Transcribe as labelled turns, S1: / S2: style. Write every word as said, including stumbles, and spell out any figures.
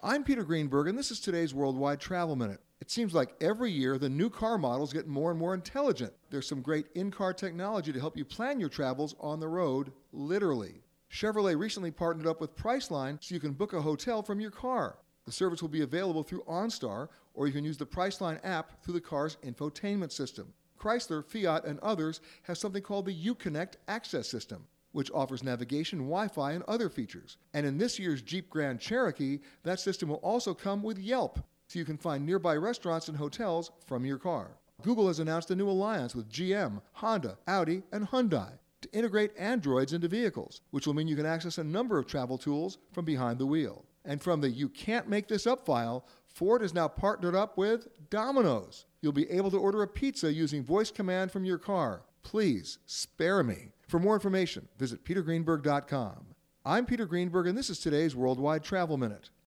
S1: I'm Peter Greenberg, and this is today's Worldwide Travel Minute. It seems like every year the new car models get more and more intelligent. There's some great in-car technology to help you plan your travels on the road, literally. Chevrolet recently partnered up with Priceline so you can book a hotel from your car. The service will be available through OnStar, or you can use the Priceline app through the car's infotainment system. Chrysler, Fiat, and others have something called the Uconnect Access System, which offers navigation, Wi-Fi, and other features. And in this year's Jeep Grand Cherokee, that system will also come with Yelp, so you can find nearby restaurants and hotels from your car. Google has announced a new alliance with G M, Honda, Audi, and Hyundai to integrate Androids into vehicles, which will mean you can access a number of travel tools from behind the wheel. And from the You Can't Make This Up file, Ford has now partnered up with Domino's. You'll be able to order a pizza using voice command from your car. Please, spare me. For more information, visit peter greenberg dot com. I'm Peter Greenberg, and this is today's Worldwide Travel Minute.